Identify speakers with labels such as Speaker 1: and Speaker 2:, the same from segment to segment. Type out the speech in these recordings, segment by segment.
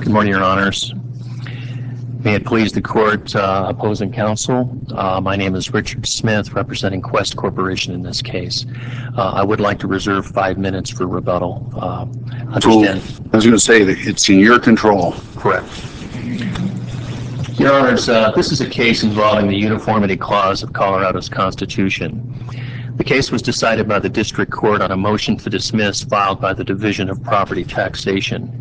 Speaker 1: Good morning, Your Honors. May it please the Court, opposing counsel. My name is Richard Smith, representing Quest Corporation in this case. I would like to reserve 5 minutes for rebuttal. Understand?
Speaker 2: I was going to say that it's in your control.
Speaker 1: Correct. Your Honors, this is a case involving the Uniformity Clause of Colorado's Constitution. The case was decided by the District Court on a motion to dismiss filed by the Division of Property Taxation.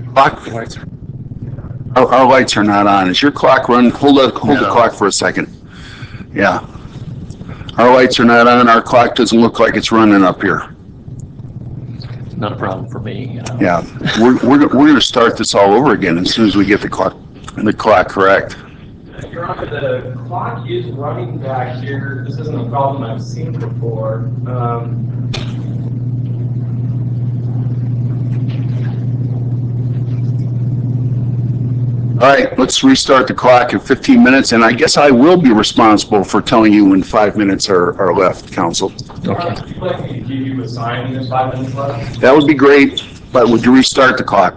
Speaker 2: Our lights are not on. Is your clock running? Hold the clock for a second. Yeah. Our lights are not on. Our clock doesn't look like it's running up here.
Speaker 1: Not a problem for me.
Speaker 2: Yeah. We're going to start this all over again as soon as we get the clock correct.
Speaker 3: Your Honor, the clock is running back here. This isn't a problem I've seen before.
Speaker 2: All right, let's restart the clock in 15 minutes, and I guess I will be responsible for telling you when 5 minutes are left, counsel.
Speaker 3: Okay. Would you like me to give you a sign when there's 5 minutes left?
Speaker 2: That would be great, but would you restart the clock?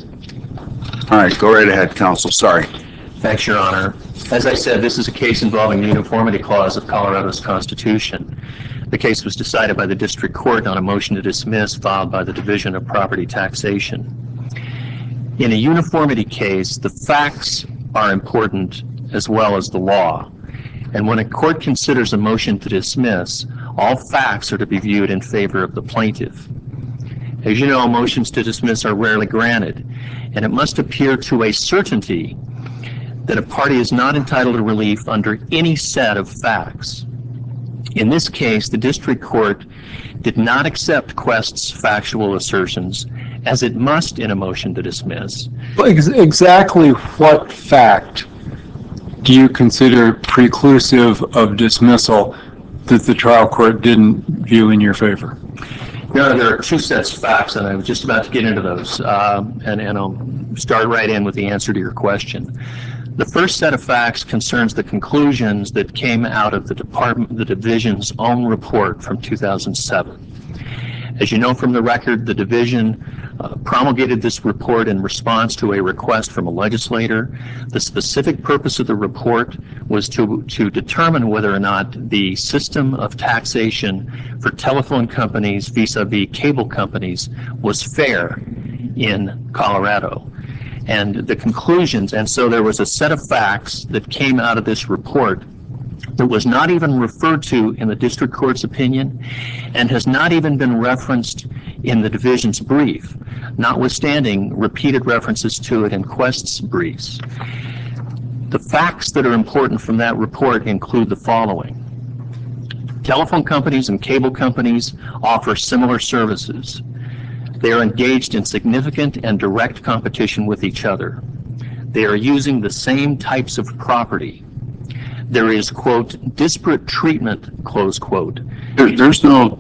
Speaker 2: All right, go right ahead, counsel. Sorry.
Speaker 1: Thanks, Your Honor. As I said, this is a case involving the Uniformity Clause of Colorado's Constitution. The case was decided by the District Court on a motion to dismiss filed by the Division of Property Taxation. In a uniformity case, the facts are important as well as the law. And when a court considers a motion to dismiss, all facts are to be viewed in favor of the plaintiff. As you know, motions to dismiss are rarely granted, and it must appear to a certainty that a party is not entitled to relief under any set of facts. In this case, the District Court did not accept Quest's factual assertions, as it must in a motion to dismiss.
Speaker 4: Exactly what fact do you consider preclusive of dismissal that the trial court didn't view in your favor?
Speaker 1: Your Honor, there are two sets of facts, and I was just about to get into those, and I'll start right in with the answer to your question. The first set of facts concerns the conclusions that came out of the division's own report from 2007. As you know from the record, the division promulgated this report in response to a request from a legislator. The specific purpose of the report was to determine whether or not the system of taxation for telephone companies vis-a-vis cable companies was fair in Colorado. And the conclusions, and so there was a set of facts that came out of this report that was not even referred to in the District Court's opinion and has not even been referenced in the division's brief, notwithstanding repeated references to it in Quest's briefs. The facts that are important from that report include the following. Telephone companies and cable companies offer similar services. They are engaged in significant and direct competition with each other. They are using the same types of property. There is, quote, disparate treatment, close quote.
Speaker 2: There's no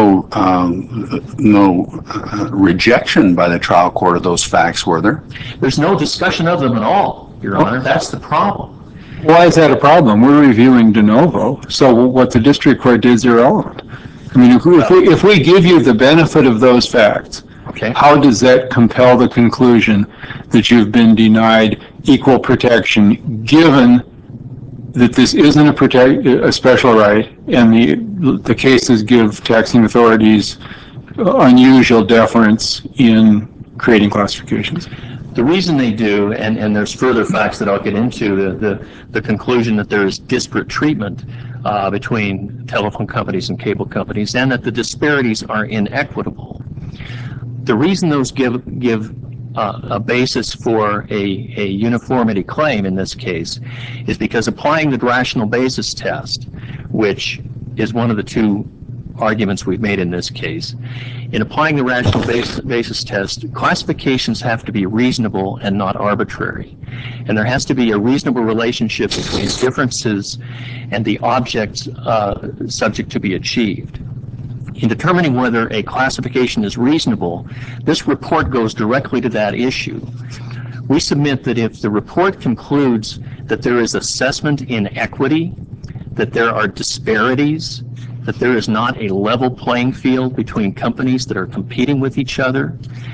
Speaker 2: rejection by the trial court of those facts, were there?
Speaker 1: There's no discussion of them at all, Your Honor. That's the problem.
Speaker 4: Why is that a problem? We're reviewing de novo, so what the district court did is irrelevant. I mean, if we give you the benefit of those facts,
Speaker 1: okay,
Speaker 4: how does that compel the conclusion that you've been denied equal protection, given that this isn't a special right, and the cases give taxing authorities unusual deference in creating classifications?
Speaker 1: The reason they do, and there's further facts that I'll get into, the conclusion that there is disparate treatment between telephone companies and cable companies, and that the disparities are inequitable. The reason those give a basis for a uniformity claim in this case is because applying the rational basis test, which is one of the two arguments we've made in this case, in applying the rational basis test, classifications have to be reasonable and not arbitrary. And there has to be a reasonable relationship between differences and the objects subject to be achieved. In determining whether a classification is reasonable, this report goes directly to that issue. We submit that if the report concludes that there is assessment inequity, that there are disparities, that there is not a level playing field between companies that are competing with each other,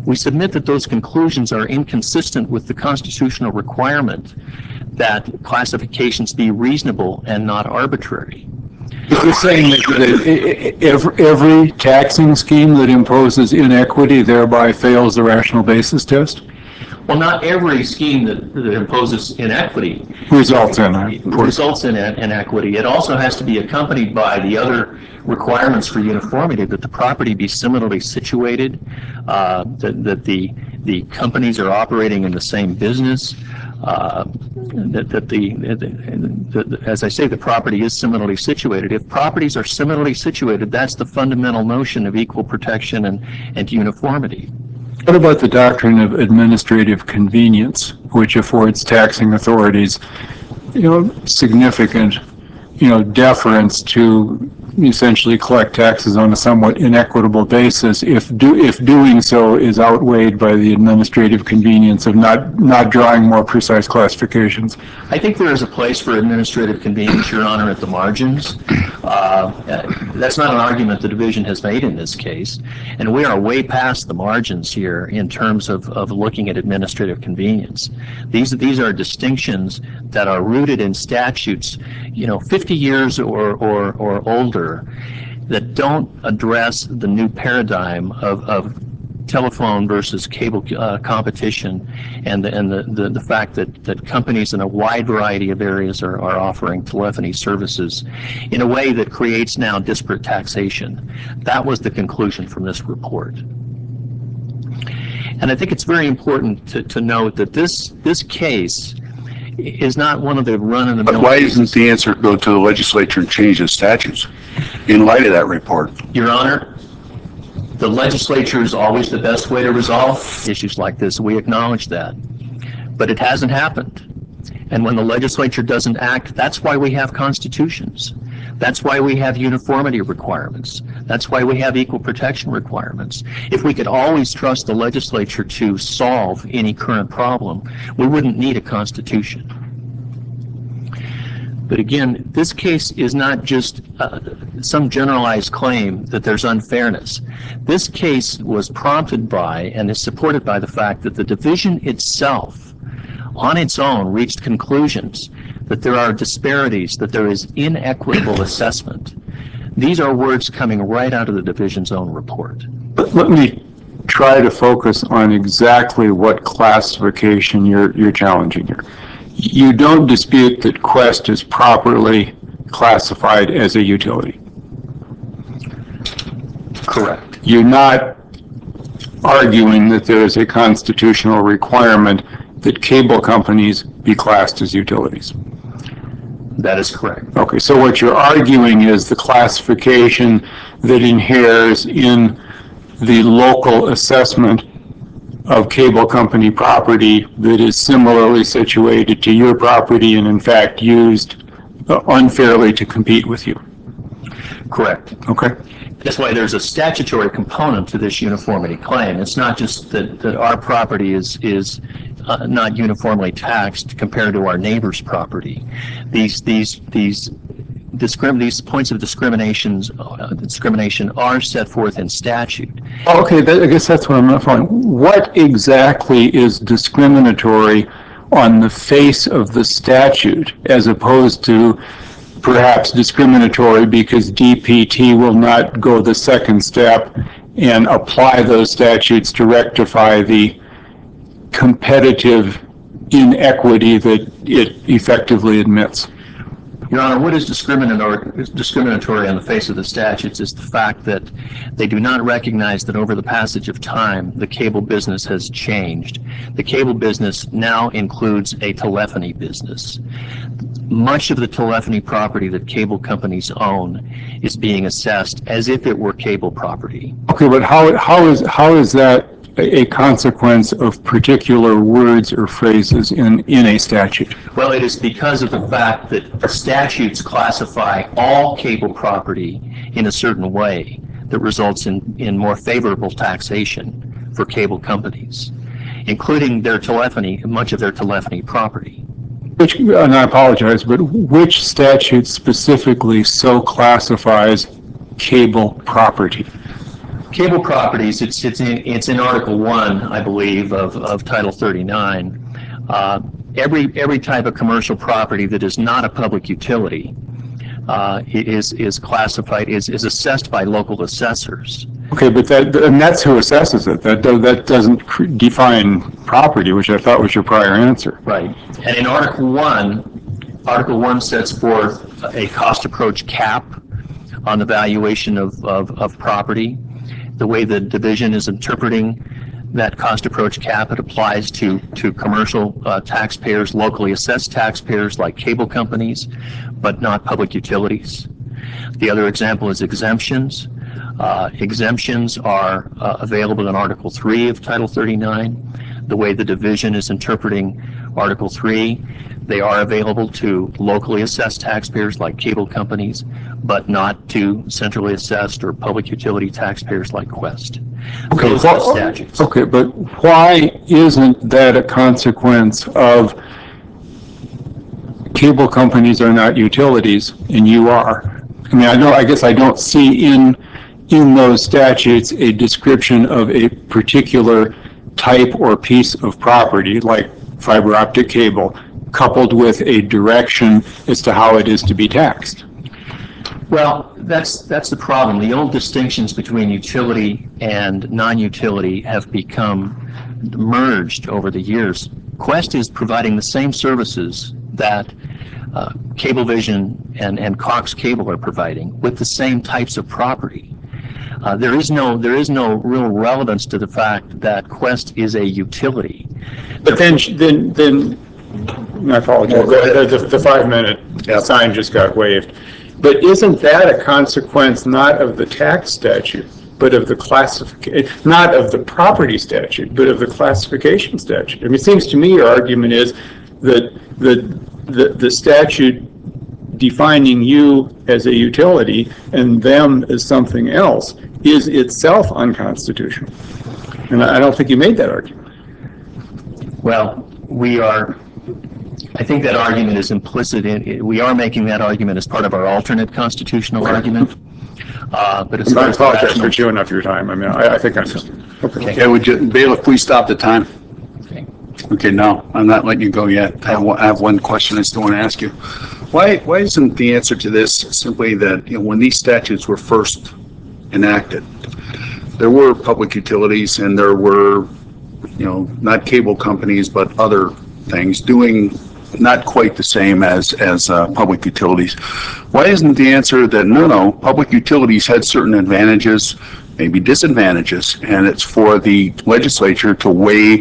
Speaker 1: We submit that those conclusions are inconsistent with the constitutional requirement that classifications be reasonable and not arbitrary.
Speaker 4: You're saying that every taxing scheme that imposes inequity thereby fails the rational basis test?
Speaker 1: Well, not every scheme that imposes inequity
Speaker 4: Results in
Speaker 1: inequity. It also has to be accompanied by the other requirements for uniformity, that the property be similarly situated, that the companies are operating in the same business, as I say, the property is similarly situated. If properties are similarly situated, that's the fundamental notion of equal protection and uniformity.
Speaker 4: What about the doctrine of administrative convenience, which affords taxing authorities, significant, deference to essentially collect taxes on a somewhat inequitable basis if doing so is outweighed by the administrative convenience of not drawing more precise classifications?
Speaker 1: I think there is a place for administrative convenience, Your Honor, at the margins. That's not an argument the division has made in this case, and we are way past the margins here in terms of looking at administrative convenience. These are distinctions that are rooted in statutes, 50 years or older, that don't address the new paradigm of telephone versus cable competition, and the fact that companies in a wide variety of areas are offering telephony services in a way that creates now disparate taxation. That was the conclusion from this report. And I think it's very important to note that this case is not one of the run-of-the-mill.
Speaker 2: But why isn't the answer to go to the legislature and change the statutes in light of that report?
Speaker 1: Your Honor, the legislature is always the best way to resolve issues like this. We acknowledge that. But it hasn't happened. And when the legislature doesn't act, that's why we have constitutions. That's why we have uniformity requirements. That's why we have equal protection requirements. If we could always trust the legislature to solve any current problem, we wouldn't need a constitution. But again, this case is not just some generalized claim that there's unfairness. This case was prompted by and is supported by the fact that the division itself, on its own, reached conclusions that there are disparities, that there is inequitable assessment. These are words coming right out of the division's own report.
Speaker 4: Let me try to focus on exactly what classification you're challenging here. You don't dispute that Quest is properly classified as a utility.
Speaker 1: Correct.
Speaker 4: You're not arguing that there is a constitutional requirement that cable companies be classed as utilities.
Speaker 1: That is correct.
Speaker 4: Okay, so what you're arguing is the classification that inheres in the local assessment of cable company property that is similarly situated to your property and in fact used unfairly to compete with you.
Speaker 1: Correct.
Speaker 4: Okay.
Speaker 1: That's why there's a statutory component to this uniformity claim. It's not just that our property is not uniformly taxed compared to our neighbor's property. These points of discrimination are set forth in statute.
Speaker 4: Okay, I guess that's what I'm not following. What exactly is discriminatory on the face of the statute as opposed to perhaps discriminatory because DPT will not go the second step and apply those statutes to rectify the competitive inequity that it effectively admits?
Speaker 1: Your Honor, what is discriminatory on the face of the statutes is the fact that they do not recognize that over the passage of time, the cable business has changed. The cable business now includes a telephony business. Much of the telephony property that cable companies own is being assessed as if it were cable property.
Speaker 4: Okay, but how is that a consequence of particular words or phrases in a statute?
Speaker 1: Well, it is because of the fact that the statutes classify all cable property in a certain way that results in more favorable taxation for cable companies, including their telephony, much of their telephony property.
Speaker 4: And I apologize, but which statute specifically so classifies cable property?
Speaker 1: Cable properties, it's in Article 1, I believe, of Title 39. Every type of commercial property that is not a public utility is classified, is assessed by local assessors.
Speaker 4: Okay, but and that's who assesses it. That doesn't define property, which I thought was your prior answer.
Speaker 1: Right. And in Article 1 sets forth a cost approach cap on the valuation of property. The way the division is interpreting that cost approach cap, it applies to commercial taxpayers, locally assessed taxpayers like cable companies, but not public utilities. The other example is exemptions. Exemptions are available in Article 3 of Title 39. The way the division is interpreting Article 3, they are available to locally assessed taxpayers like cable companies, but not to centrally assessed or public utility taxpayers like Quest.
Speaker 4: Okay,
Speaker 1: Those are the statutes.
Speaker 4: okay, but why isn't that a consequence of cable companies are not utilities and you are? I mean, I guess I don't see in those statutes a description of a particular type or piece of property like fiber optic cable, coupled with a direction as to how it is to be taxed.
Speaker 1: Well, that's the problem. The old distinctions between utility and non-utility have become merged over the years. Quest is providing the same services that Cablevision and Cox Cable are providing with the same types of property. There is no real relevance to the fact that Quest is a utility.
Speaker 4: But then I apologize. The 5-minute sign just got waved. But isn't that a consequence not of the tax statute, but of the classification, not of the property statute, but of the classification statute? I mean, it seems to me your argument is that the statute defining you as a utility and them as something else is itself unconstitutional. And I don't think you made that argument.
Speaker 1: Well, I think that argument is implicit in, we are making that argument as part of our alternate constitutional argument. But as far
Speaker 4: I
Speaker 1: as
Speaker 4: apologize for chewing up your time. I mean, I think I'm just...
Speaker 2: Okay, Bailiff, please stop the time. Okay, no, I'm not letting you go yet. I have one question I still want to ask you. Why isn't the answer to this simply that, when these statutes were first enacted, there were public utilities and there were, not cable companies, but other things doing not quite the same as public utilities. Why isn't the answer that no, public utilities had certain advantages, maybe disadvantages, and it's for the legislature to weigh,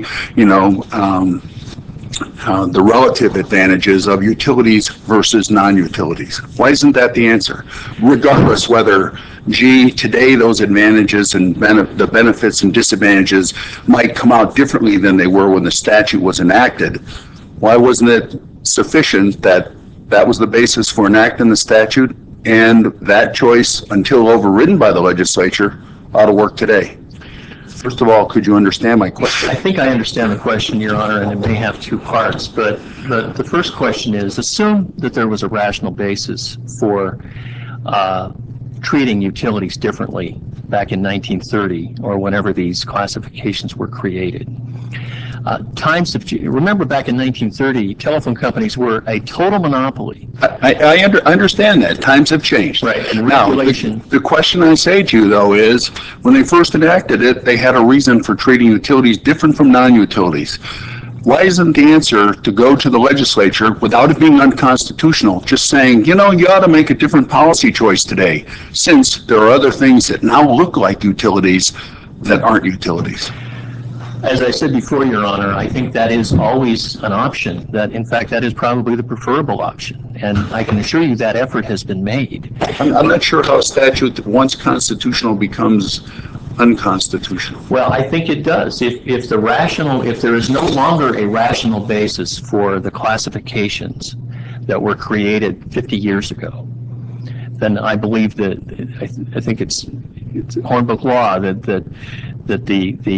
Speaker 2: the relative advantages of utilities versus non-utilities? Why isn't that the answer? Regardless whether, today those advantages and the benefits and disadvantages might come out differently than they were when the statute was enacted, why wasn't it sufficient that was the basis for enacting the statute, and that choice, until overridden by the legislature, ought to work today? First of all, could you understand my question?
Speaker 1: I think I understand the question, Your Honor, and it may have two parts. But the first question is, assume that there was a rational basis for treating utilities differently back in 1930 or whenever these classifications were created. Remember back in 1930, telephone companies were a total monopoly.
Speaker 2: I understand that. Times have changed.
Speaker 1: Right, and
Speaker 2: now,
Speaker 1: regulation.
Speaker 2: The question I say to you, though, is when they first enacted it, they had a reason for treating utilities different from non-utilities. Why isn't the answer to go to the legislature without it being unconstitutional, just saying, you ought to make a different policy choice today, since there are other things that now look like utilities that aren't utilities?
Speaker 1: As I said before, Your Honor, I think that is always an option. That, in fact, that is probably the preferable option. And I can assure you that effort has been made.
Speaker 2: I'm not sure how a statute that once constitutional becomes unconstitutional.
Speaker 1: Well, I think it does. If there is no longer a rational basis for the classifications that were created 50 years ago, then I believe that I think it's Hornbook law that the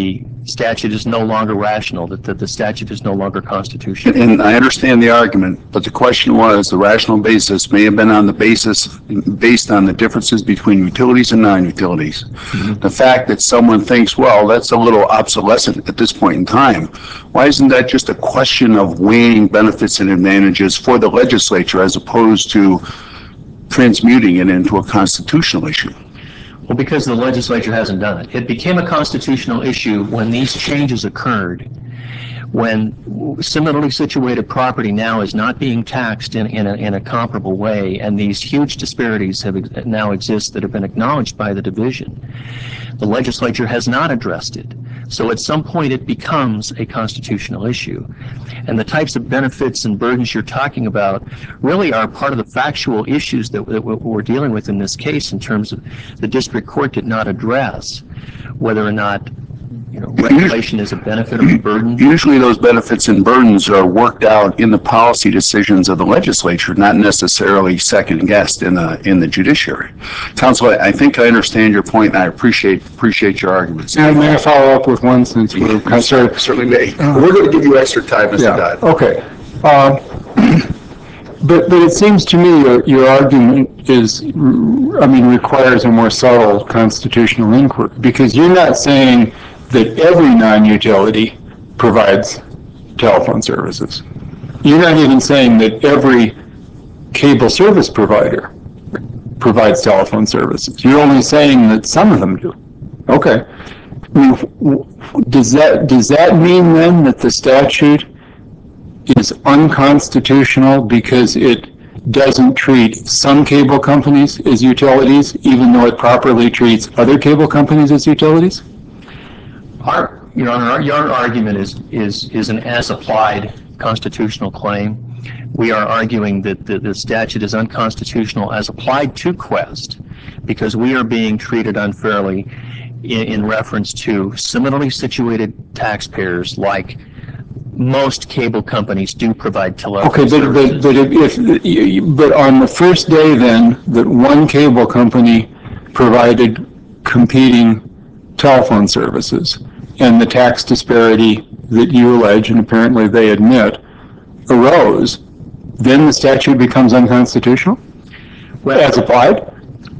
Speaker 1: statute is no longer rational, that the statute is no longer constitutional.
Speaker 2: And I understand the argument, but the question was, the rational basis may have been on the based on the differences between utilities and non-utilities. The fact that someone thinks, well, that's a little obsolescent at this point in time, why isn't that just a question of weighing benefits and advantages for the legislature as opposed to transmuting it into a constitutional issue?
Speaker 1: Well, because the legislature hasn't done it. It became a constitutional issue when these changes occurred, when similarly situated property now is not being taxed in a comparable way, and these huge disparities now exist that have been acknowledged by the division. The legislature has not addressed it. So at some point it becomes a constitutional issue. And the types of benefits and burdens you're talking about really are part of the factual issues that we're dealing with in this case, in terms of the district court did not address whether or not regulation is a benefit or a burden.
Speaker 2: Usually those benefits and burdens are worked out in the policy decisions of the legislature, not necessarily second guessed in the judiciary. Counsel, I think I understand your point, and I appreciate your arguments.
Speaker 4: May I follow up with one, since we're concerned?
Speaker 2: Certainly may. We're going to give you extra time, Mr. Dodd.
Speaker 4: Okay. But it seems to me your argument requires a more subtle constitutional inquiry, because you're not saying that every non-utility provides telephone services. You're not even saying that every cable service provider provides telephone services. You're only saying that some of them do. Okay. Does that mean then that the statute is unconstitutional because it doesn't treat some cable companies as utilities, even though it properly treats other cable companies as utilities?
Speaker 1: Your Honor, your argument is an as-applied constitutional claim. We are arguing that the statute is unconstitutional as applied to Quest because we are being treated unfairly in reference to similarly situated taxpayers, like most cable companies do provide telephone services.
Speaker 4: But on the first day then that one cable company provided competing telephone services, and the tax disparity that you allege, and apparently they admit, arose, then the statute becomes unconstitutional?
Speaker 1: Well,
Speaker 4: as applied?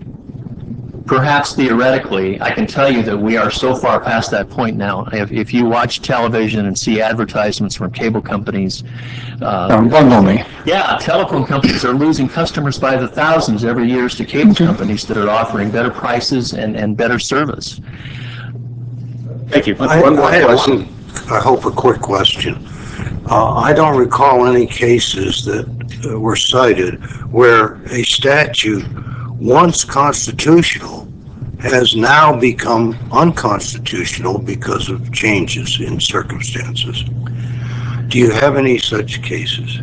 Speaker 1: Perhaps theoretically. I can tell you that we are so far past that point now. If you watch television and see advertisements from cable companies,
Speaker 4: bundle me.
Speaker 1: Yeah, telephone companies are losing customers by the thousands every year to cable companies that are offering better prices and better service.
Speaker 2: Thank you.
Speaker 5: One more question. I hope a quick question. I don't recall any cases that were cited where a statute, once constitutional, has now become unconstitutional because of changes in circumstances. Do you have any such cases?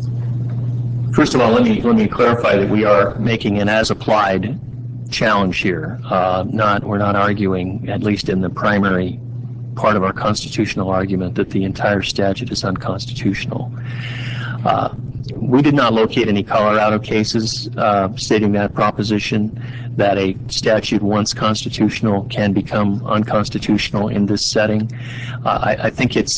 Speaker 1: First of all, let me clarify that we are making an as-applied challenge here. We're not arguing, at least in the primary part of our constitutional argument, that the entire statute is unconstitutional. We did not locate any Colorado cases stating that proposition, that a statute once constitutional can become unconstitutional in this setting. I think it's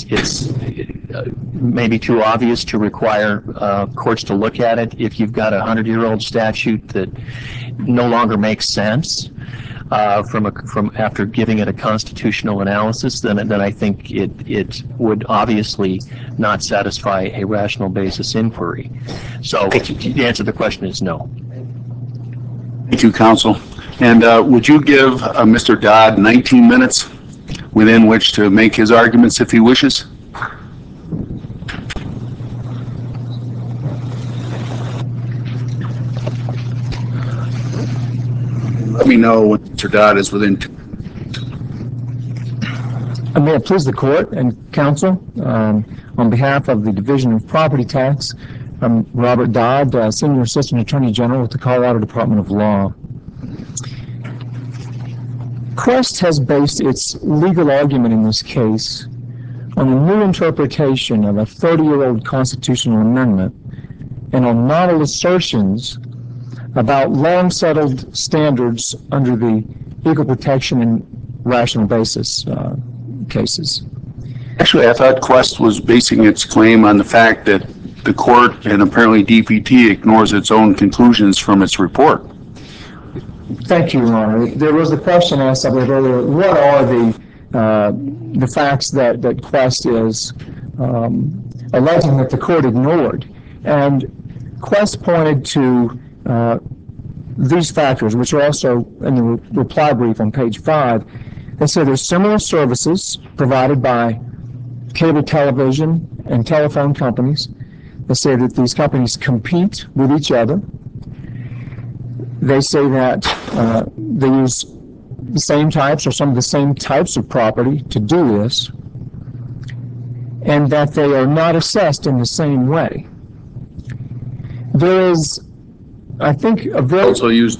Speaker 1: maybe too obvious to require courts to look at it. If you've got a 100-year-old statute that no longer makes sense from after giving it a constitutional analysis, then I think it would obviously not satisfy a rational basis inquiry. So the answer to the question is no.
Speaker 2: Thank you, counsel. And would you give Mr. Dodd 19 minutes within which to make his arguments if he wishes? Let me know when Mr. Dodd is within 2 minutes.
Speaker 6: May it please the court and counsel, on behalf of the Division of Property Tax, I'm Robert Dodd, Senior Assistant Attorney General with the Colorado Department of Law. Quest has based its legal argument in this case on a new interpretation of a 30-year-old constitutional amendment and on novel assertions about long-settled standards under the equal protection and rational basis cases.
Speaker 2: Actually, I thought Quest was basing its claim on the fact that the court and apparently DPT ignores its own conclusions from its report.
Speaker 6: Thank you, Your Honor. There was a question asked, I believe, earlier, what are the facts that Quest is alleging that the court ignored? And Quest pointed to these factors, which are also in the reply brief on page 5. They say there's similar services provided by cable television and telephone companies. They say that these companies compete with each other. They say that they use the same types or some of the same types of property to do this, and that they are not assessed in the same way. There is, I think, a very...
Speaker 2: Also used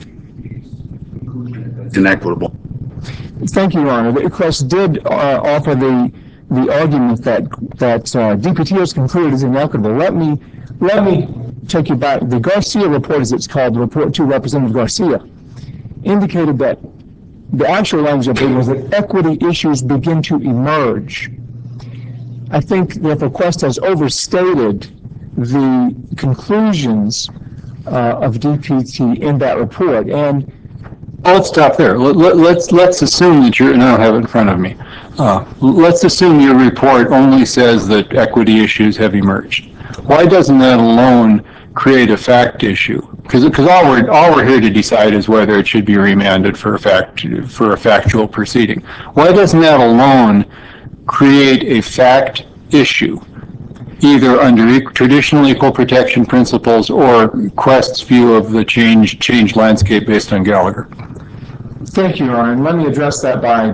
Speaker 2: inequitable.
Speaker 6: Thank you, Your Honor. The Quest did offer the argument that DPT has concluded is inequitable. Let me take you back. The Garcia report, as it's called, the report to Representative Garcia, indicated that the actual language of it was that equity issues begin to emerge. I think, therefore, Quest has overstated the conclusions of DPT in that report. And
Speaker 4: let's stop there. Let's assume that and I don't have it in front of me. Let's assume your report only says that equity issues have emerged. Why doesn't that alone create a fact issue? Because all we're here to decide is whether it should be remanded for a factual proceeding. Why doesn't that alone create a fact issue, either under traditional equal protection principles or Quest's view of the changed landscape based on Gallagher?
Speaker 6: Thank you, Your Honor. And let me address that by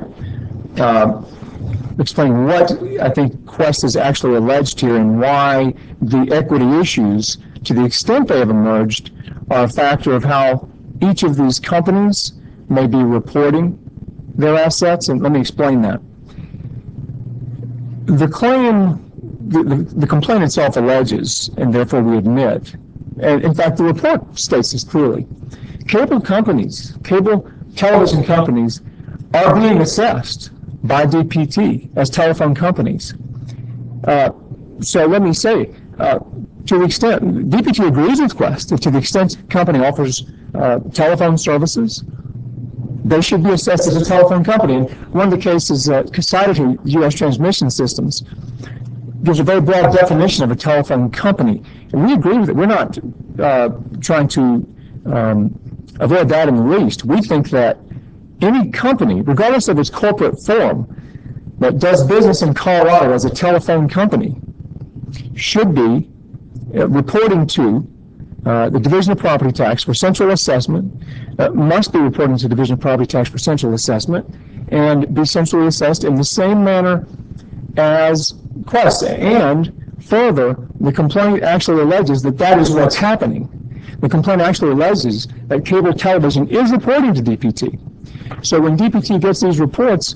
Speaker 6: explaining what I think Quest has actually alleged here and why the equity issues, to the extent they have emerged, are a factor of how each of these companies may be reporting their assets. And let me explain that. The claim, the complaint itself alleges, and therefore we admit, and in fact the report states this clearly, cable television companies are being assessed by DPT as telephone companies. So let me say, to the extent, DPT agrees with Quest, that to the extent a company offers telephone services, they should be assessed as a telephone company. And one of the cases cited here, U.S. Transmission Systems, gives a very broad definition of a telephone company. And we agree with it. We're not trying to avoid that in the least. We think that any company, regardless of its corporate form, that does business in Colorado as a telephone company should be reporting to the Division of Property Tax for central assessment, must be reporting to the Division of Property Tax for central assessment, and be centrally assessed in the same manner as Quest. And further, the complaint actually alleges that that is what's happening. The complaint actually alleges that cable television is reporting to DPT. So when DPT gets these reports,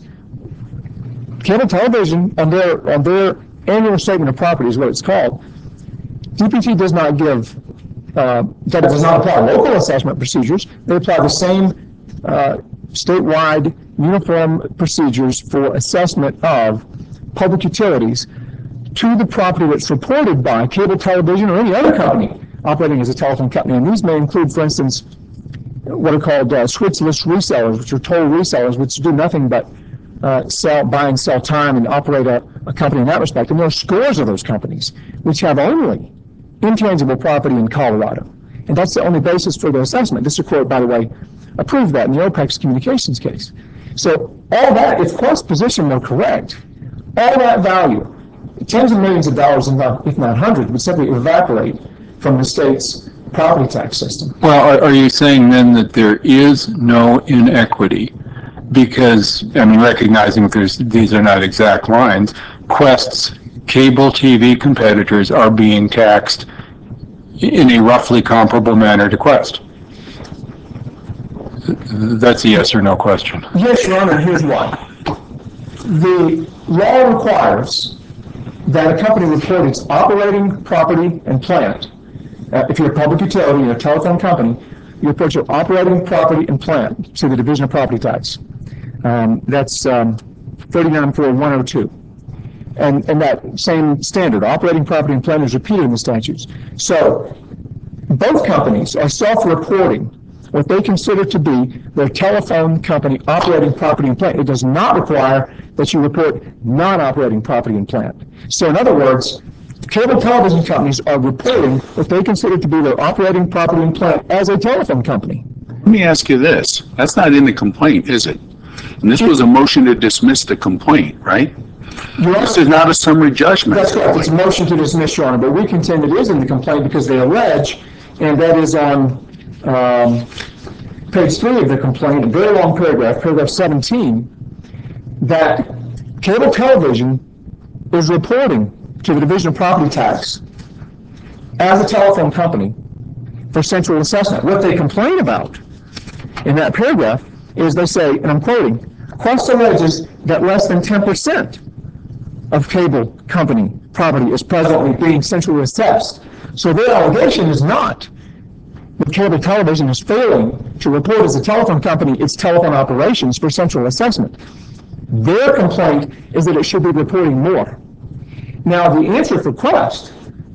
Speaker 6: cable television, on their annual statement of property is what it's called, DPT does not give, that does not apply local assessment procedures. They apply the same statewide uniform procedures for assessment of public utilities to the property that's reported by cable television or any other company operating as a telephone company. And these may include, for instance, what are called switchless resellers, which are toll resellers, which do nothing but buy and sell time and operate a company in that respect. And there are scores of those companies which have only intangible property in Colorado. And that's the only basis for their assessment. This court, by the way, approved that in the OPEX communications case. So all that, if Quest's position were correct, all that value, tens of millions of dollars, if not hundreds, would simply evaporate from the state's property tax system.
Speaker 4: Well, are you saying then that there is no inequity? Because, I mean, recognizing these are not exact lines, Quest's cable TV competitors are being taxed in a roughly comparable manner to Quest. That's a yes or no question.
Speaker 6: Yes, Your Honor, here's why. The law requires that a company report its operating property and plant. If you're a public utility, you're a telephone company, you report your operating property and plant to the Division of Property Tax. That's 39.4.102. And that same standard, operating property and plant, is repeated in the statutes. So both companies are self-reporting what they consider to be their telephone company operating property and plant. It does not require that you report non-operating property and plant. So in other words, cable television companies are reporting what they consider to be their operating property and plant as a telephone company.
Speaker 2: Let me ask you this. That's not in the complaint, is it? And this was a motion to dismiss the complaint, right? This is not a summary judgment.
Speaker 6: That's correct. It's a motion to dismiss, Your Honor, but we contend it is in the complaint because they allege, and that is on page 3 of the complaint, a very long paragraph, paragraph 17, that cable television is reporting to the Division of Property Tax as a telephone company for central assessment. What they complain about in that paragraph is they say, and I'm quoting, Quest alleges that less than 10% of cable company property is presently being centrally assessed. So their allegation is not that cable television is failing to report as a telephone company its telephone operations for central assessment. Their complaint is that it should be reporting more. Now, the answer for Quest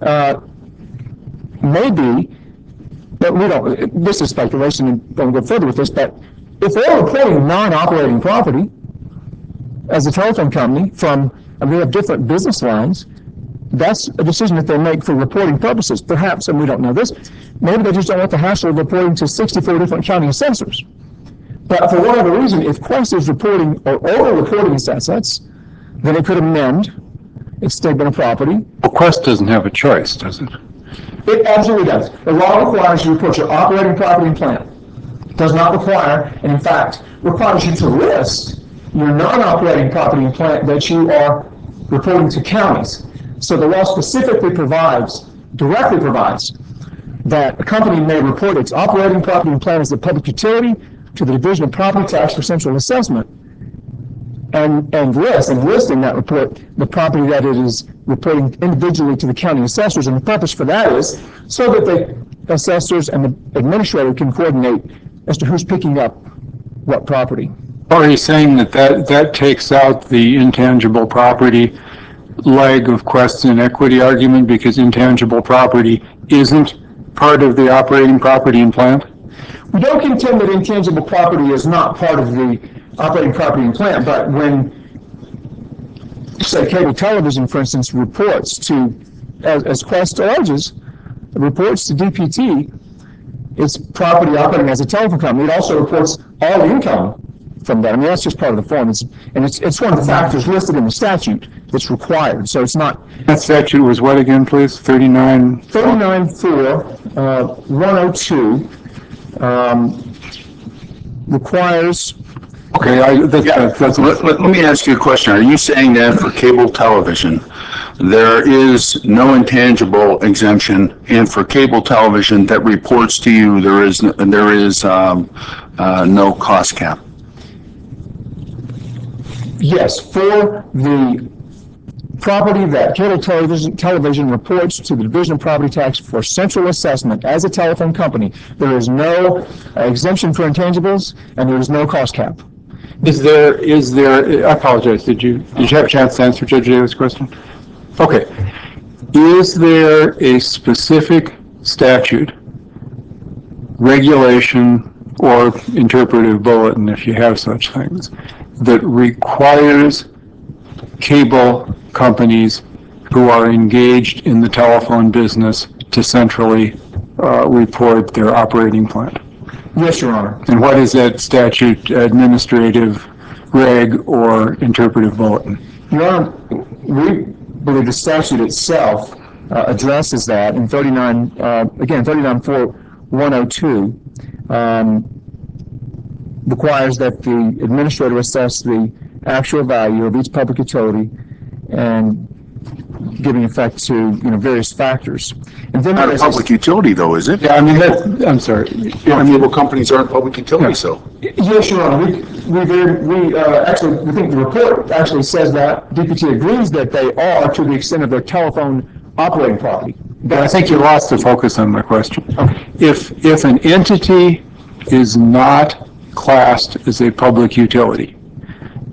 Speaker 6: may be, but we don't, this is speculation and don't go further with this, but if they're reporting non-operating property as a telephone company from, and we have different business lines, that's a decision that they make for reporting purposes. Perhaps, and we don't know this, maybe they just don't want the hassle of reporting to 64 different county assessors. But for whatever reason, if Quest is reporting or over-reporting its assets, then it could amend its statement of property.
Speaker 4: Well, Quest doesn't have a choice, does it?
Speaker 6: It absolutely does. The law requires you to report your operating property and plant. It does not require, and in fact, requires you to list your non-operating property and plant that you are reporting to counties. So the law specifically directly provides, that a company may report its operating property and plant as a public utility to the Division of Property Tax for central assessment, and list in that report the property that it is reporting individually to the county assessors. And the purpose for that is so that the assessors and the administrator can coordinate as to who's picking up what property.
Speaker 4: Are you saying that takes out the intangible property leg of Quest's inequity argument because intangible property isn't part of the operating property and plant?
Speaker 6: We don't contend that intangible property is not part of the operating property and plant, but when, say, cable television, for instance, reports to, as Quest alleges, reports to DPT its property operating as a telephone company, it also reports all income from that. I mean, that's just part of the form. It's one of the factors listed in the statute that's required. So it's not.
Speaker 4: That statute was what again, please?
Speaker 6: 39.4.102 requires.
Speaker 2: Okay, let me ask you a question. Are you saying that for cable television, there is no intangible exemption, and for cable television that reports to you, there is no cost cap?
Speaker 6: Yes, for the property that cable television reports to the Division of Property Tax for central assessment as a telephone company, there is no exemption for intangibles, and there is no cost cap.
Speaker 4: Is there, I apologize, did you have a chance to answer Judge Davis' question? Okay. Is there a specific statute, regulation, or interpretive bulletin, if you have such things, that requires cable companies who are engaged in the telephone business to centrally report their operating plant?
Speaker 6: Yes, Your Honor.
Speaker 4: And what is that statute, administrative reg or interpretive bulletin?
Speaker 6: Your Honor, we believe the statute itself addresses that in 39.4.102 requires that the administrator assess the actual value of each public utility and giving effect to various factors. And then
Speaker 2: Not a public utility, though, is it?
Speaker 4: Yeah, I mean, I'm sorry.
Speaker 2: Cable companies aren't public utilities, so.
Speaker 6: Yes, Your Honor. We think the report actually says that DPT agrees that they are to the extent of their telephone operating property.
Speaker 4: But I think you lost the focus on my question.
Speaker 6: Okay.
Speaker 4: If an entity is not classed as a public utility,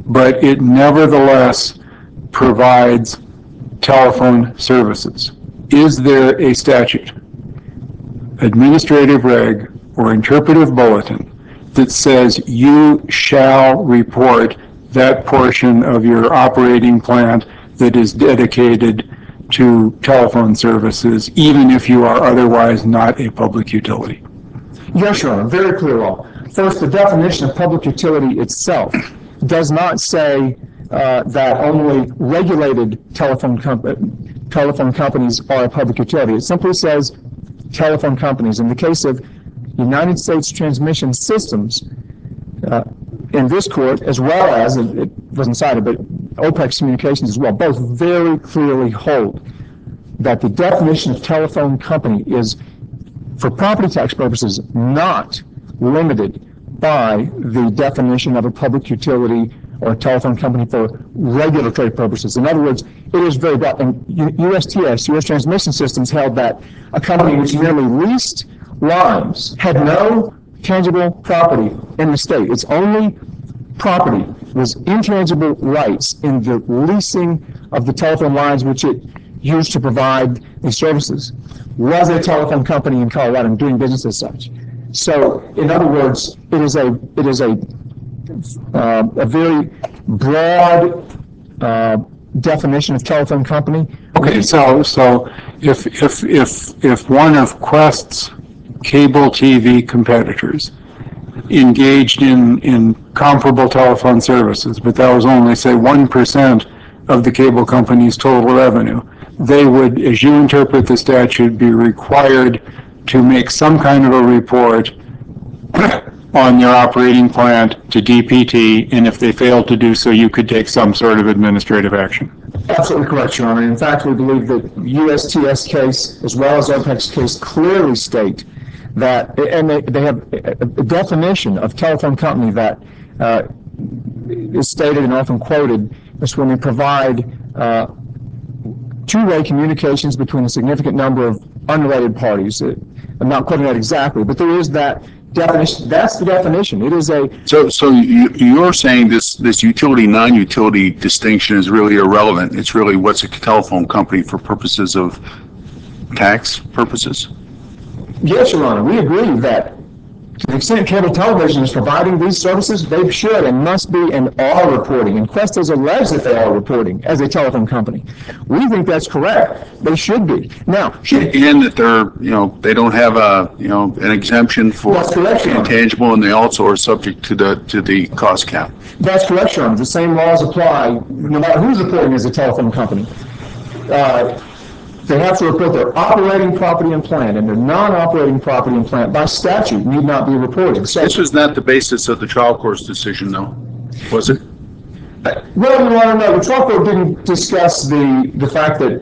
Speaker 4: but it nevertheless provides telephone services. Is there a statute, administrative reg, or interpretive bulletin that says you shall report that portion of your operating plant that is dedicated to telephone services, even if you are otherwise not a public utility?
Speaker 6: Yes, Your Honor, very clear law. First, the definition of public utility itself does not say that only regulated telephone companies are a public utility. It simply says telephone companies. In the case of United States Transmission Systems, in this court, as well as, it wasn't cited, but OPEX Communications as well, both very clearly hold that the definition of telephone company is, for property tax purposes, not limited by the definition of a public utility or a telephone company for regulatory purposes. In other words, it is very broad. And USTS, U.S. Transmission Systems, held that a company which merely leased lines had no tangible property in the state. Its only property was intangible rights in the leasing of the telephone lines which it used to provide the services, was a telephone company in Colorado and doing business as such. So, in other words, it is a very broad definition of telephone company.
Speaker 4: Okay, so if one of Quest's cable TV competitors engaged in comparable telephone services, but that was only, say, 1% of the cable company's total revenue, they would, as you interpret the statute, be required to make some kind of a report on their operating plant to DPT, and if they failed to do so, you could take some sort of administrative action.
Speaker 6: Absolutely correct, Your Honor. In fact, we believe that USTS case, as well as OPEX case, clearly state that, and they have a definition of telephone company that is stated and often quoted, is when they provide two-way communications between a significant number of unrelated parties. I'm not quoting that exactly, but there is that definition. That's the definition. It is a...
Speaker 2: So you're saying this utility, non-utility distinction is really irrelevant. It's really what's a telephone company for purposes of tax purposes?
Speaker 6: Yes, Your Honor. We agree that to the extent cable television is providing these services, they should and must be and are reporting. And Quest has alleged that they are reporting as a telephone company. We think that's correct. They should be. Now,
Speaker 2: and that they're, they don't have an exemption for intangible, and they also are subject to the cost cap.
Speaker 6: That's correct, Your Honor. The same laws apply no matter who's reporting as a telephone company. They have to report their operating property and plant, and their non-operating property and plant by statute need not be reported. So,
Speaker 2: this was not the basis of the trial court's decision, though, was it?
Speaker 6: Well, Your Honor, no. The trial court didn't discuss the fact that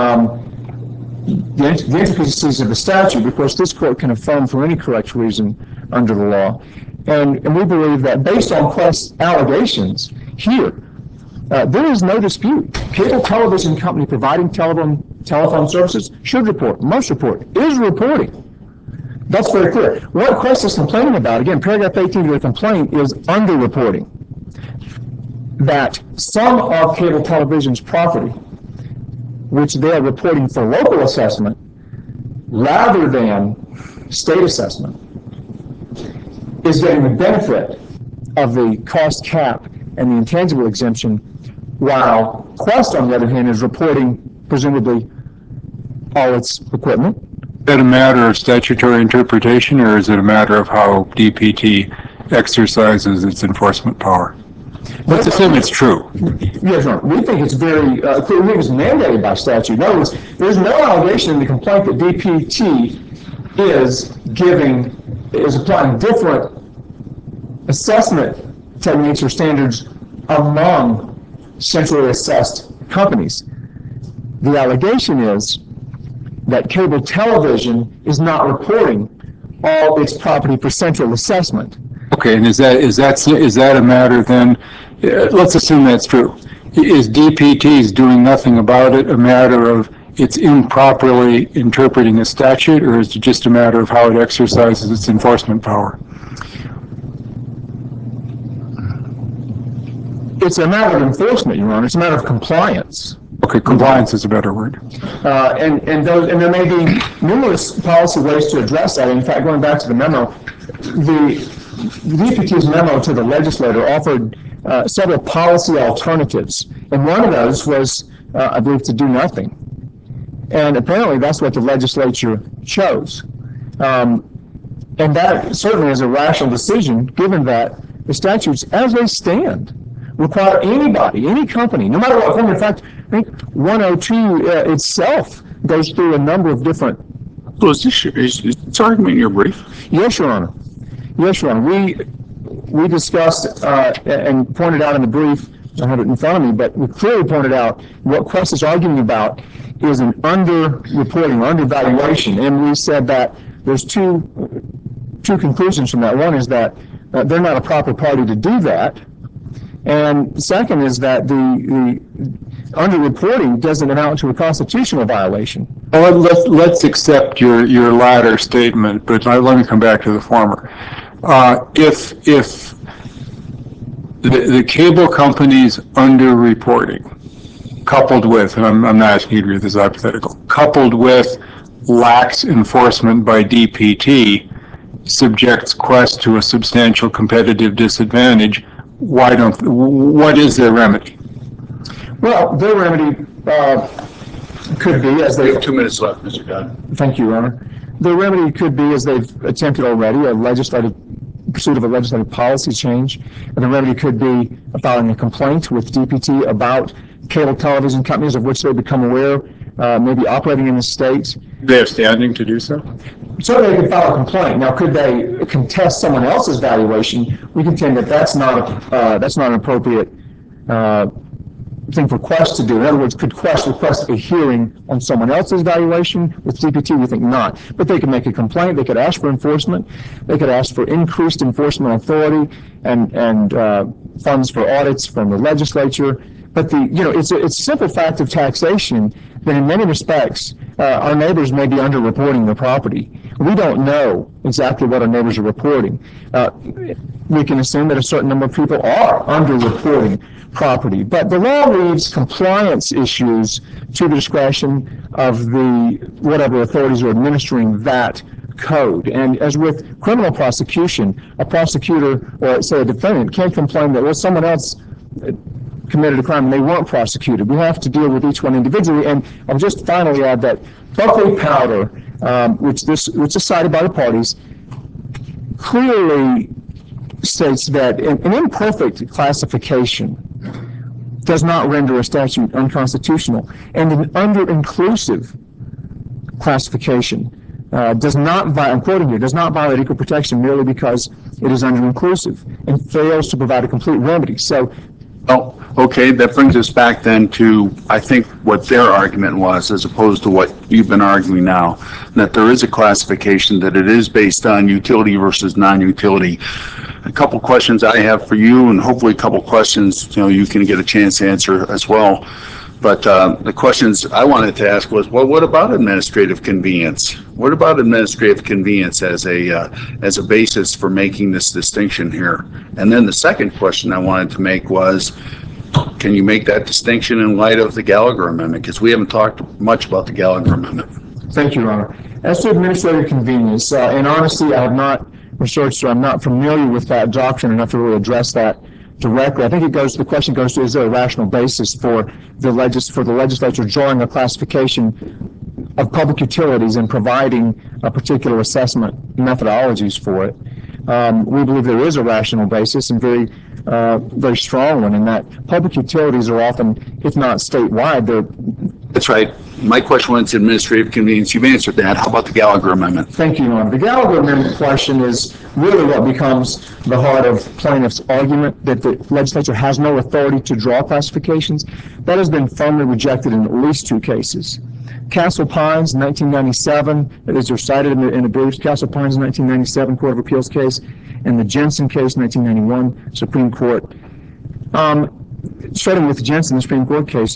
Speaker 6: the intricacies of the statute, because this court can affirm for any correct reason under the law. And we believe that based on Quest's allegations here, there is no dispute. Cable television company providing telephone services should report, must report, is reporting. That's very clear. What Quest is complaining about, again, paragraph 18 of the complaint, is underreporting. That some of cable television's property, which they are reporting for local assessment rather than state assessment, is getting the benefit of the cost cap and the intangible exemption, while Quest, on the other hand, is reporting, presumably, all its equipment.
Speaker 4: Is that a matter of statutory interpretation, or is it a matter of how DPT exercises its enforcement power? Let's assume it's true.
Speaker 6: Yes, Your Honor. We think it's very clear. We think it's mandated by statute. In other words, there's no allegation in the complaint that DPT is applying different assessment techniques or standards among centrally assessed companies. The allegation is that cable television is not reporting all its property for central assessment.
Speaker 4: Okay, and is that a matter then? Let's assume that's true. Is DPT's doing nothing about it a matter of it's improperly interpreting a statute, or is it just a matter of how it exercises its enforcement power?
Speaker 6: It's a matter of enforcement, Your Honor. It's a matter of compliance.
Speaker 4: Okay, compliance is a better word.
Speaker 6: And there may be numerous policy ways to address that. In fact, going back to the memo, the DPT's memo to the legislator offered several policy alternatives. And one of those was, I believe, to do nothing. And apparently that's what the legislature chose. And that certainly is a rational decision, given that the statutes, as they stand, require anybody, any company, no matter what form. In fact, I think 102 itself goes through a number of different.
Speaker 2: So is this argument in your brief?
Speaker 6: Yes, Your Honor. Yes, Your Honor. We discussed and pointed out in the brief, I have it in front of me, but we clearly pointed out what Quest is arguing about is an under-reporting, undervaluation. And we said that there's two conclusions from that. One is that they're not a proper party to do that. And second is that the under-reporting doesn't amount to a constitutional violation.
Speaker 4: Well, let's accept your latter statement, but let me come back to the former. If the cable company's under-reporting, coupled with, and I'm not asking you to read this hypothetical, coupled with lax enforcement by DPT, subjects Quest to a substantial competitive disadvantage, what is their remedy?
Speaker 6: Well, their remedy could be, as
Speaker 2: We
Speaker 6: they...
Speaker 2: have 2 minutes left, Mr. Dodd.
Speaker 6: Thank you, Your Honor. Their remedy could be, as they've attempted already, pursuit of a legislative policy change. And the remedy could be filing a complaint with DPT about cable television companies of which they become aware, maybe operating in the state.
Speaker 4: They have standing to do so?
Speaker 6: Certainly they could file a complaint. Now, could they contest someone else's valuation? We contend that that's not an appropriate thing for Quest to do. In other words, could Quest request a hearing on someone else's valuation? With DPT, we think not. But they could make a complaint. They could ask for enforcement. They could ask for increased enforcement authority and funds for audits from the legislature. But it's a simple fact of taxation that in many respects our neighbors may be underreporting their property. We don't know exactly what our neighbors are reporting. We can assume that a certain number of people are underreporting property. But the law leaves compliance issues to the discretion of whatever authorities are administering that code. And as with criminal prosecution, a prosecutor or, say, a defendant can't complain that, well, someone else committed a crime and they weren't prosecuted. We have to deal with each one individually. And I'll just finally add that buckwheat powder, which is cited by the parties, clearly states that an imperfect classification does not render a statute unconstitutional, and an under-inclusive classification does not, I'm quoting here, does not violate equal protection merely because it is under-inclusive and fails to provide a complete remedy. So,
Speaker 2: okay, that brings us back then to, I think, what their argument was, as opposed to what you've been arguing now, that there is a classification, that it is based on utility versus non-utility. A couple questions I have for you, and hopefully a couple questions you can get a chance to answer as well. But the questions I wanted to ask was, well, what about administrative convenience? What about administrative convenience as a basis for making this distinction here? And then the second question I wanted to make was, can you make that distinction in light of the Gallagher Amendment? Because we haven't talked much about the Gallagher Amendment.
Speaker 6: Thank you, Your Honor. As to administrative convenience, and honestly, I have not researched, so I'm not familiar with that doctrine enough to really address that directly. I think the question goes to, is there a rational basis for the legislature drawing a classification of public utilities and providing a particular assessment methodologies for it? We believe there is a rational basis, and very strong one, in that public utilities are often, if not statewide,
Speaker 2: That's right. My question was administrative convenience. You've answered that. How about the Gallagher Amendment?
Speaker 6: Thank you, Your Honor. The Gallagher Amendment question is really what becomes the heart of plaintiff's argument, that the legislature has no authority to draw classifications. That has been firmly rejected in at least 2 cases. Castle Pines, 1997, as are cited in the briefs, Castle Pines, 1997 Court of Appeals case, and the Jensen case, 1991 Supreme Court. Starting with the Jensen, the Supreme Court case,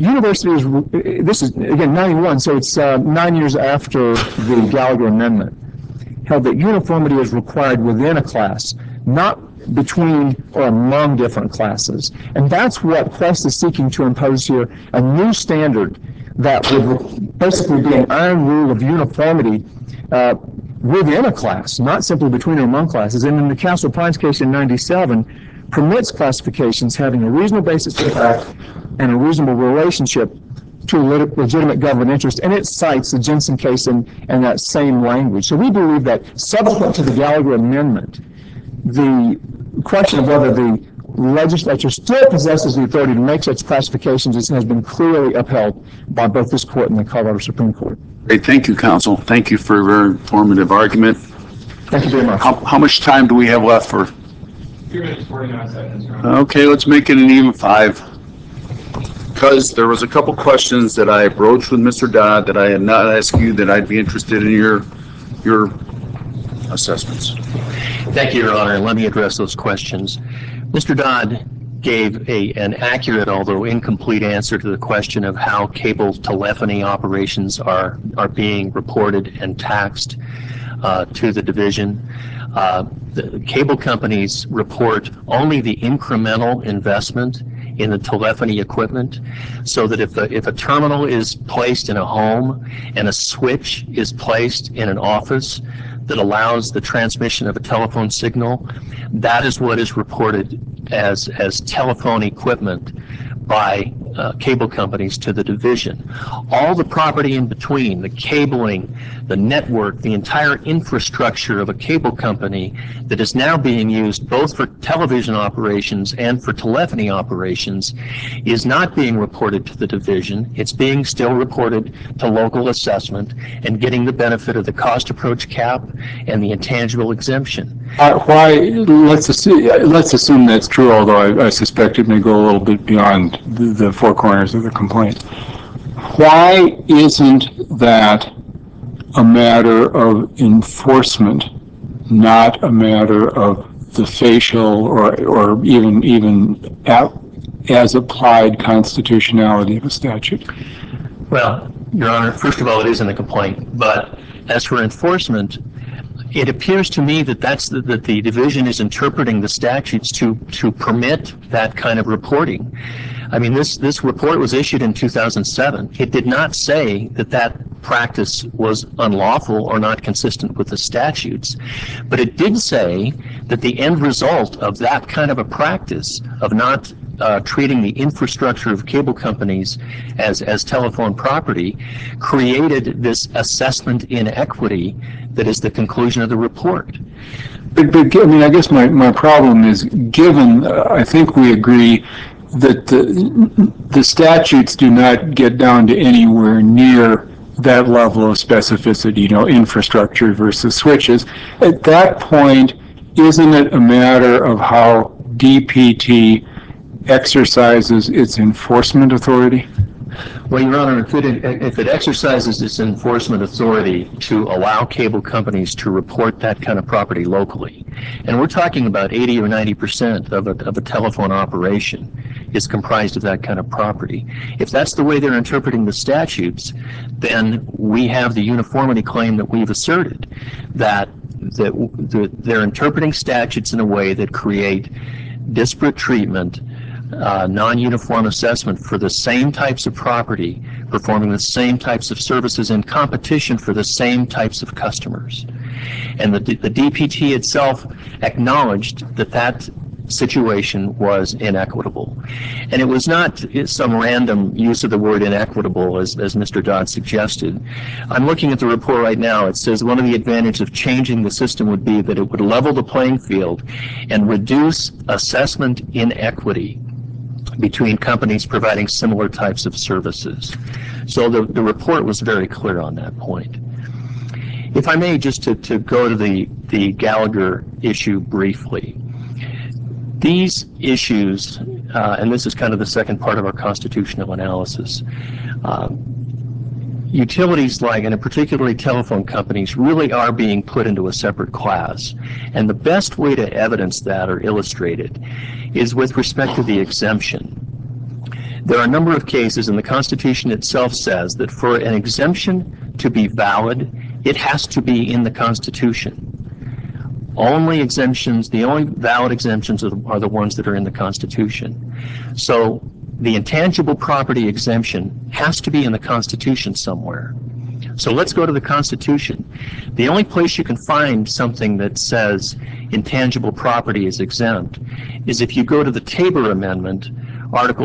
Speaker 6: this is, again, 91, so it's 9 years after the Gallagher Amendment, held that uniformity is required within a class, not between or among different classes. And that's what Quest is seeking to impose here, a new standard that would basically be an iron rule of uniformity within a class, not simply between or among classes. And in the Castle Pines case in '97, permits classifications having a reasonable basis of fact and a reasonable relationship to a legitimate government interest, and it cites the Jensen case in that same language. So we believe that subsequent to the Gallagher Amendment, the question of whether the legislature still possesses the authority to make such classifications has been clearly upheld by both this court and the Colorado Supreme Court.
Speaker 2: Great, thank you, counsel. Thank you for a very informative argument.
Speaker 6: Thank you very much.
Speaker 2: How much time do we have left for?
Speaker 3: 2 minutes, 49 seconds. Your Honor.
Speaker 2: Okay, let's make it an even 5. Because there was a couple questions that I broached with Mr. Dodd that I had not asked you, that I'd be interested in your assessments.
Speaker 1: Thank you, Your Honor, and let me address those questions. Mr. Dodd gave an accurate, although incomplete, answer to the question of how cable telephony operations are being reported and taxed to the division. The cable companies report only the incremental investment in the telephony equipment, so that if a terminal is placed in a home and a switch is placed in an office that allows the transmission of a telephone signal, that is what is reported as telephone equipment by cable companies to the division. All the property in between, the cabling, the network, the entire infrastructure of a cable company that is now being used both for television operations and for telephony operations, is not being reported to the division. It's being still reported to local assessment and getting the benefit of the cost approach cap and the intangible exemption.
Speaker 4: Let's assume that's true, although I suspect it may go a little bit beyond the four corners of the complaint. Why isn't that a matter of enforcement, not a matter of the facial or even as applied constitutionality of a statute?
Speaker 1: Well, Your Honor, first of all, it is in the complaint, but as for enforcement, it appears to me that that the division is interpreting the statutes to permit that kind of reporting. I mean, this report was issued in 2007. It did not say that practice was unlawful or not consistent with the statutes, but it did say that the end result of that kind of a practice of not treating the infrastructure of cable companies as telephone property created this assessment inequity that is the conclusion of the report.
Speaker 4: But I mean, I guess my problem is, given, I think we agree that the statutes do not get down to anywhere near that level of specificity, infrastructure versus switches. At that point, isn't it a matter of how DPT exercises its enforcement authority?
Speaker 1: Well, Your Honor, if it exercises its enforcement authority to allow cable companies to report that kind of property locally, and we're talking about 80 or 90% of a telephone operation is comprised of that kind of property. If that's the way they're interpreting the statutes, then we have the uniformity claim that we've asserted, that they're interpreting statutes in a way that create disparate treatment, non-uniform assessment for the same types of property, performing the same types of services in competition for the same types of customers. And the DPT itself acknowledged that situation was inequitable. And it was not some random use of the word inequitable, as Mr. Dodd suggested. I'm looking at the report right now. It says one of the advantages of changing the system would be that it would level the playing field and reduce assessment inequity between companies providing similar types of services. So the report was very clear on that point. If I may, just to go to the Gallagher issue briefly. These issues, and this is kind of the second part of our constitutional analysis, utilities like, and particularly telephone companies, really are being put into a separate class. And the best way to evidence that or illustrate it is with respect to the exemption. There are a number of cases, and the Constitution itself says that for an exemption to be valid, it has to be in the Constitution. only exemptions, the only valid exemptions are the ones that are in the Constitution. So the intangible property exemption has to be in the Constitution somewhere. So let's go to the Constitution. The only place you can find something that says intangible property is exempt is if you go to the Tabor Amendment, Article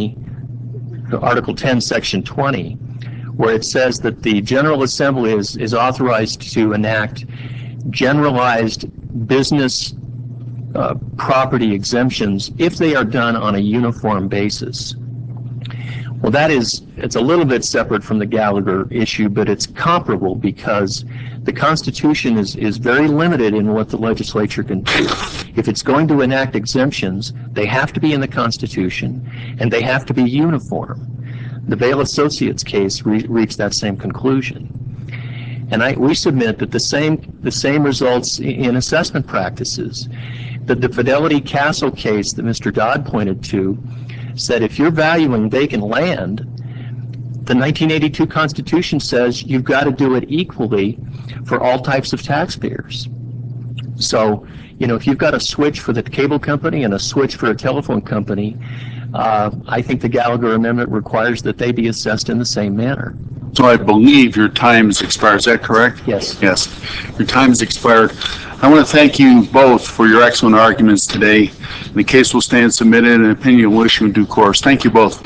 Speaker 1: 10, Section 20, where it says that the General Assembly is authorized to enact generalized business property exemptions if they are done on a uniform basis. Well, it's a little bit separate from the Gallagher issue, but it's comparable because the Constitution is very limited in what the legislature can do. If it's going to enact exemptions, they have to be in the Constitution and they have to be uniform. The Vail Associates case reached that same conclusion. And we submit that the same results in assessment practices. That the Fidelity Castle case that Mr. Dodd pointed to said if you're valuing vacant land, the 1982 Constitution says you've got to do it equally for all types of taxpayers. So, if you've got a switch for the cable company and a switch for a telephone company, I think the Gallagher Amendment requires that they be assessed in the same manner.
Speaker 2: So I believe your time has expired. Is that correct?
Speaker 1: Yes.
Speaker 2: Yes. Your time has expired. I want to thank you both for your excellent arguments today. The case will stand submitted and an opinion will issue in due course. Thank you both.